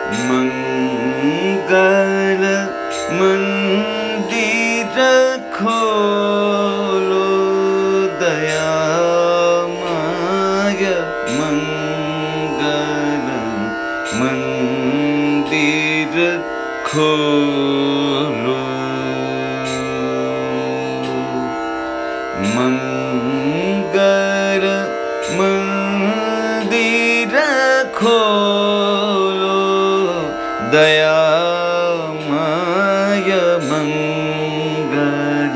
मंगल मंदिर खोलो दयामय मंगल मंदिर खोलो मंगल मंदिर खोलो दयामय मंगल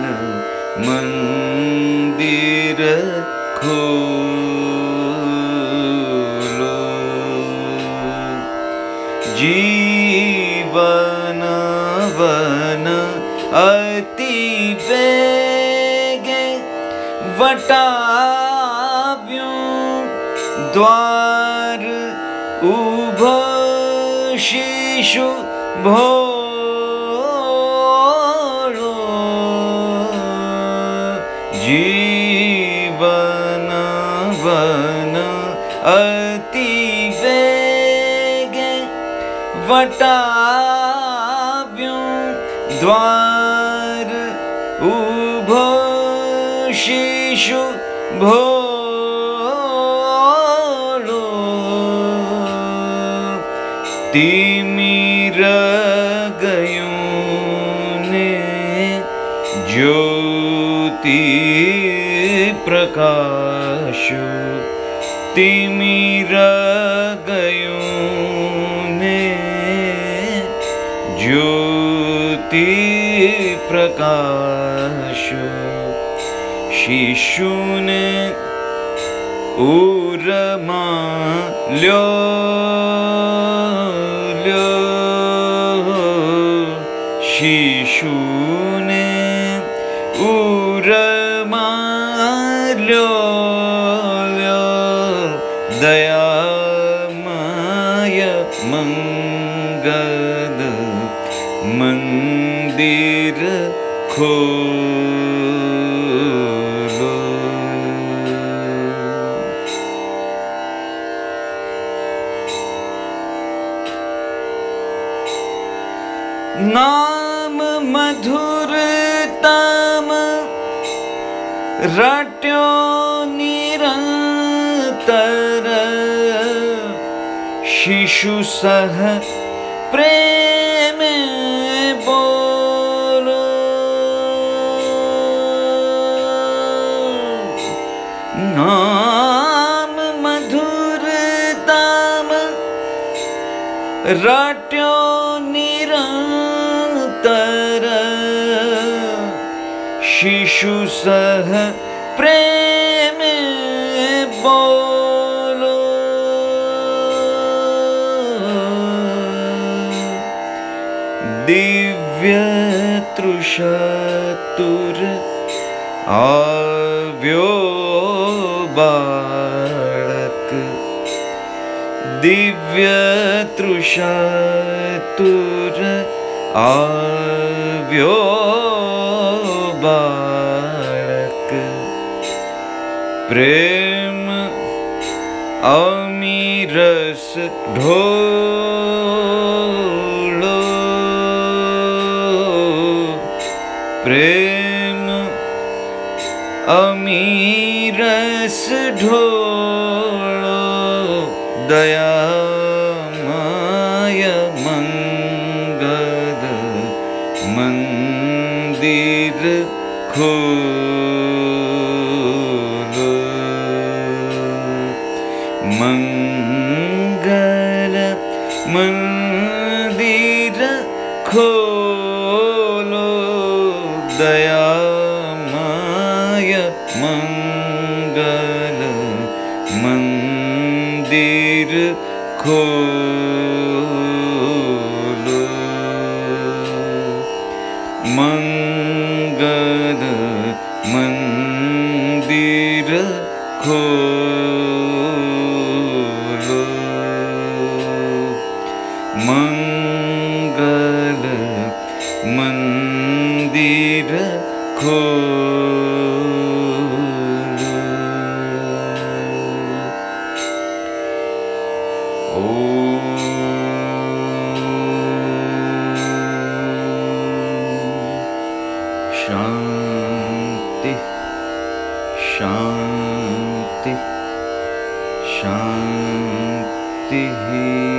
मंदिर खोलो जीवन वन अति वेगे वटाव्यों द्वार उभो शिशु भोलो जीवन वन अति वेगे वटाव्यों द्वार उभो शिशु भोलो तिमिर गयों ने ज्योति प्रकाश तिमिर गयों ने ज्योति प्रकाश शिशु ने उरमा ल्यो शिशु ने उरमा ल्यो दयामय मंगल मंदिर खोलो नाम मधुरतम रट्यो निरंतर शिशु सह प्रेम बोलो नाम मधुरतम रट्यो निरंतर शिशु सह प्रेम बोलो दिव्य तृषतुर आव्यो बालक दिव्य तृषतुर आव्यो बालक प्रेम अमीरस ढोलो प्रेम अमीरस ढोलो दयामय मंगल मंदिर खोलो मंगल मंदिर खोलो दयामय मंगल मंदिर खोलो मंगल मंदिर खोलो मंगल मंदिर खोलो ओम शांति शांति शांति।